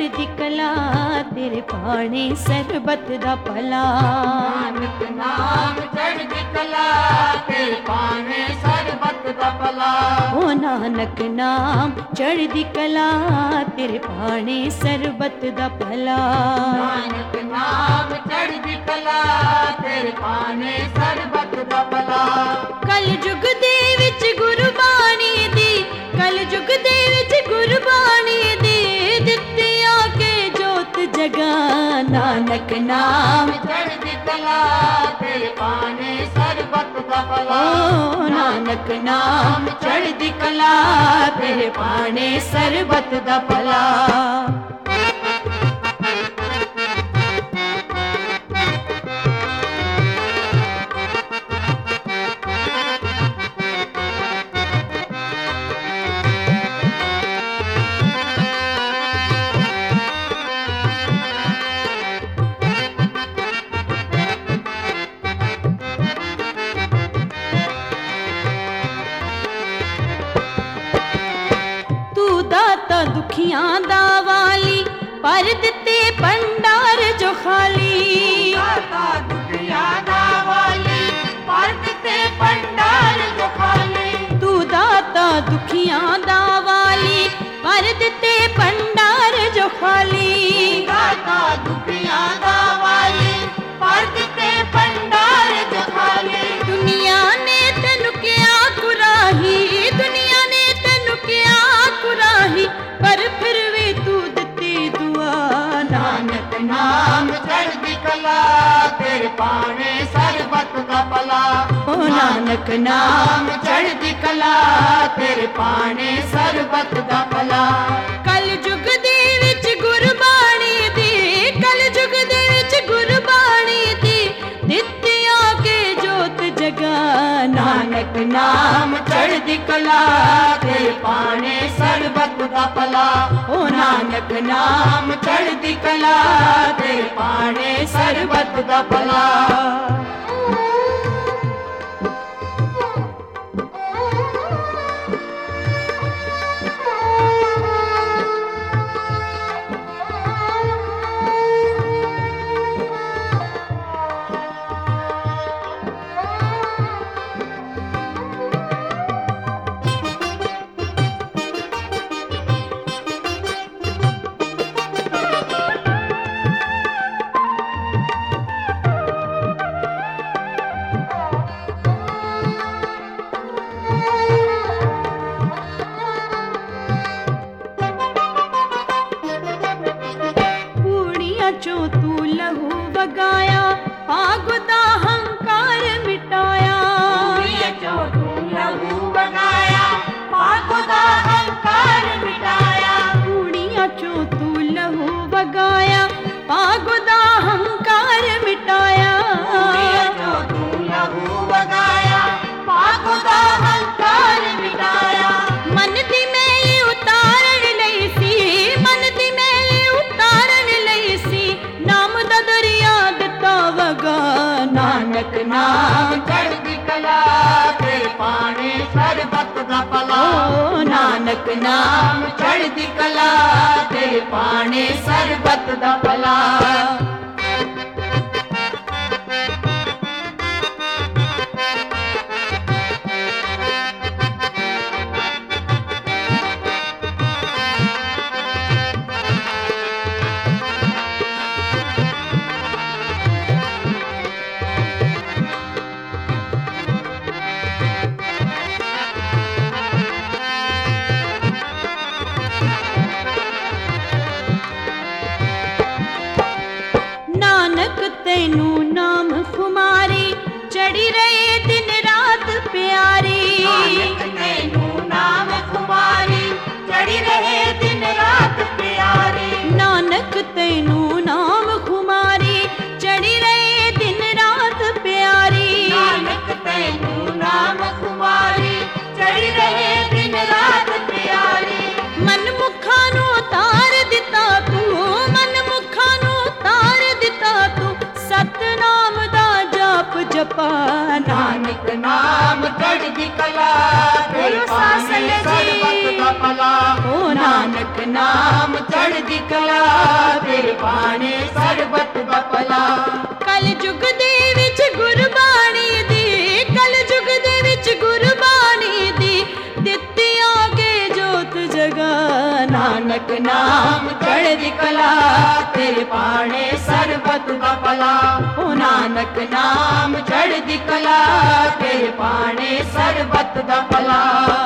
चढ़दी कला तेरे पाने सरबत दा भला। नानक नाम चढ़दी कला तेरे पाने सरबत दा भला। ओ नानक नाम चढ़दी कला तेरे पाने सरबत दा भला। नानक नाम चढ़दी कला तेरे पाने सरबत दा भला। कल जुग दे विच गुरबाणी दी, कल जुग दे विच गुरबाणी दी दित्ती आके जोत जगा। नानक नाम चढ़दी कला तेरे पाने सरबत दा भला। ओ नानक नाम चढ़दी कला तेरे पाने सरबत दा भला। दुखियां दा वाली पर दिते भंडार जो खाली। दाता दुखियां दा वाली पर दिते भंडार जो खाली। तू दाता दुखियां दा वाली पर दिते भंडार जो खाली। दाता दुखियां दा वाली पर दिते भंडार जो खाली। दुनिया ने तेनु क्या कुराही, दुनिया ने तेनु क्या कुराही पर फिर भी तू दिती दुआ। नानक नाम चढ़दी कला तेरे पाने सरबत दा भला। ओ नानक नाम चढ़दी कला तेरे पाने सरबत दा भला। कल जुग दे विच गुरबाणी दी, कल जुग दे विच गुरबाणी दी दित्ती आके जोत जगा। नानक नाम चढ़दी कला तेरे पाने सरबत दा भला। ओ नानक नाम चढ़दी कला तेरे पाने सरबत दा भला। चो तू लहू बगाया पाग दा हंकार मिटाया। चो तू लहू बगाया पाग दा हंकार मिटाया। कुड़िया चो तू लहू बगाया पाग दा हंकार मिटाया। चो तू लहू बगाया पाग दा हंकार मिटाया। मन दी मैली उतारन लई सी, मन दी मैली उतारन लई सी नाम दा दरिया दिता वगा। नानक नाम चढ़दी कला तेरे पाने सरबत दा भला। ओ नानक नाम चढ़दी कला तेरे पाने सरबत दा भला। नानक तैनू नाम खुमारी चढ़ी रहे दिन रात प्यारी। नानक तैनू नाम खुमारी चढ़ी रहे दिन रात प्यारी। नानक तैनू नाम खुमारी चढ़ी रहे दिन रात प्यारी। नानक तैनू नाम खुमारी चढ़ी रहे दिन रात प्यारी। मन मुखा नू तार दिता तू, मन मुखा नू तार दिता तू सतनाम दा जाप जपा। नानक नाम चढ़दी कला तेरे पाने सरबत दा ਦਾ ਭਲਾ। ਓ ਨਾਨਕ ਨਾਮ ਚੜ੍ਹਦੀ ਕਲਾ, ਤੇਰੇ ਬਾਣੇ ਸਰਬਤ ਦਾ ਭਲਾ। ਕਲ ਯੁਗ ਦੇ ਵਿੱਚ ਗੁਰਬਾਣੀ ਦੀ, ਕਲ ਯੁਗ ਦੇ ਵਿੱਚ ਗੁਰਬਾਣੀ ਦੀ ਦਿੱਤੀ ਆ ਕੇ ਜੋਤ ਜਗਾ। ਨਾਨਕ ਨਾਮ ਚੜ੍ਹਦੀ ਕਲਾ, ਤੇਰੇ ਬਾਣੇ ਸਰਬਤ ਦਾ ਭਲਾ। ਓ ਨਾਨਕ ਨਾਮ ਚੜ੍ਹਦੀ ਕਲਾ, ਤੇਰੇ ਬਾਣੇ ਸਰਬਤ ਦਾ ਭਲਾ।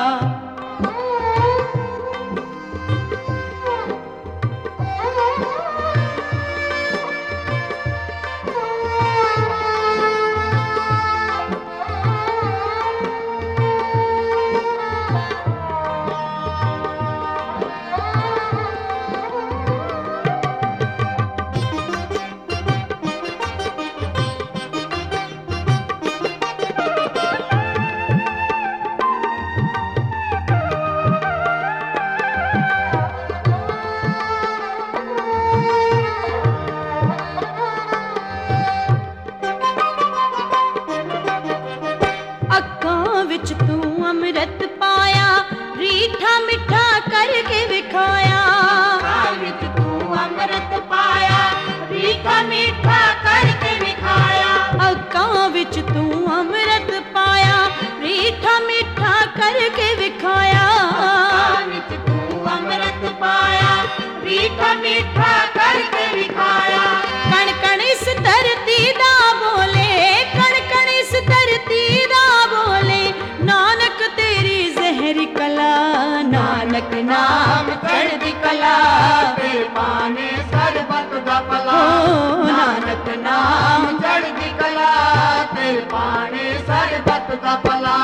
ਅੱਖਾਂ ਵਿੱਚ ਤੂੰ ਅੰਮ੍ਰਿਤ ਪਾਇਆ, ਰੀਠਾ ਮਿੱਠਾ ਕਰਕੇ ਵਿਖਾਇਆ। ਅੱਖਾਂ ਵਿੱਚ ਤੂੰ ਅੰਮ੍ਰਿਤ ਪਾਇਆ, ਰੀਠਾ ਮਿੱਠਾ ਕਰਕੇ ਵਿਖਾਇਆ। ਅੱਖਾਂ ਵਿੱਚ ਤੂੰ ਅੰਮ੍ਰਿਤ ਪਾਇਆ, ਰੀਠਾ ਮਿੱਠਾ ਕਰਕੇ ਵਿਖਾਇਆ। ਅੱਖਾਂ ਵਿੱਚ ਤੂੰ ਅੰਮ੍ਰਿਤ ਪਾਇਆ, ਰੀਠਾ ਮਿੱਠਾ ਕਰਕੇ ਵਿਖਾਇਆ। ਕਣ ਕਣ ਇਸ ਧਰਤੀ ਦਾ ਬੋਲੇ, ਕਣ ਕਣ ਇਸ ਧਰਤੀ ਦਾ ਬੋਲੇ, ਨਾਨਕ ਤੇਰੀ ਜ਼ਹਿਰੀ ਕਲਾ। ਨਾਨਕ ਨਾਮ ਚੜ੍ਹਦੀ ਕਲਾ, ਤੇਰੇ ਬਾਣੇ ਸਰਬਤ ਦਾ ਭਲਾ। ਨਾਨਕ ਨਾਮ ਚੜ੍ਹਦੀ ਕਲਾ, ਤੇਰੇ ਬਾਣੇ ਸਰਬਤ ਦਾ ਭਲਾ।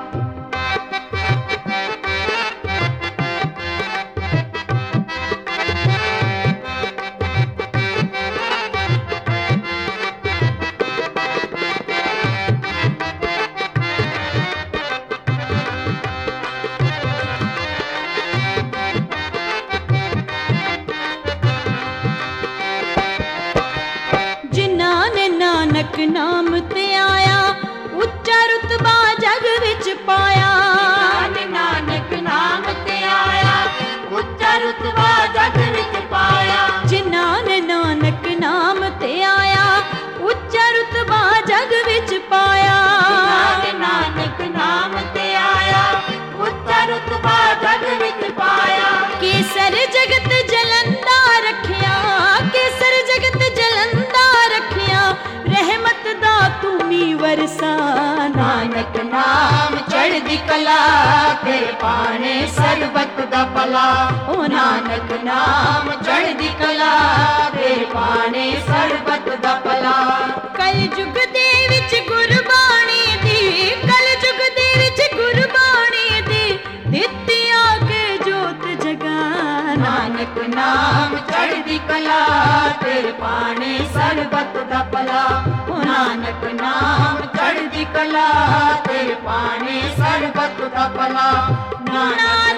ਜਿਨ੍ਹਾਂ ਨੇ ਨਾਨਕ ਨਾਮ ਤੇ ਆਇਆ, ਉੱਚਾ ਰੁਤਬਾ ਜਗ ਵਿੱਚ ਪਾਇਆ। ਨਾਨਕ ਨਾਮ ਤੇ ਆਇਆ, ਉੱਚਾ ਰੁਤਬਾ ਜਗ ਵਿੱਚ ਪਾਇਆ। ਜਿਨ੍ਹਾਂ ਨੇ ਨਾਨਕ ਨਾਮ ਤੇ ਆਇਆ, ਉੱਚਾ ਰੁਤਬਾ ਜਗ ਵਿੱਚ ਪਾਇਆ। ਨਾਨਕ ਨਾਮ ਤੇ ਆਇਆ, ਉੱਚਾ ਰੁਤਬਾ ਜਗ ਵਿੱਚ ਪਾਇਆ। ਕੇਸਰ ਜਗਤ ਜਲੰਦਾ ਰੱਖਿਆ, ਕੇਸਰ ਜਗਤ ਜਲੰਦਾ ਰੱਖਿਆ, ਰਹਿਮਤ ਦਾ ਤੂੰ ਵਰਸਾ। ਨਾਨਕ ਨਾਮ ਚੜ੍ਹਦੀ ਕਲਾ, ਤੇਰੇ ਬਾਣੇ ਸਰਬਤ ਦਾ ਭਲਾ। ਓ ਨਾਨਕ ਨਾਮ ਚੜ੍ਹਦੀ ਕਲਾ, ਤੇਰੇ ਬਾਣੇ ਸਰਬਤ ਦਾ ਭਲਾ। ਕਲ ਯੁਗ ਦੇ ਵਿੱਚ ਗੁਰਬਾਣੀ ਦੀ, ਕਲ ਯੁਗ ਦੇ ਵਿੱਚ ਗੁਰਬਾਣੀ ਦੀ ਦਿੱਤੀ ਆ ਕੇ ਜੋਤ ਜਗਾ। ਨਾਨਕ ਨਾਮ ਚੜ੍ਹਦੀ ਕਲਾ, ਤੇਰੇ ਬਾਣੇ ਸਰਬਤ ਦਾ ਭਲਾ। ਓ ਨਾਨਕ ਨਾਮ ਚੜ੍ਹਦੀ ਕਲਾ, ਤੇਰੇ ਬਾਣੇ ਸਰਬਤ ਦਾ ਭਲਾ। ਨਾਨਕ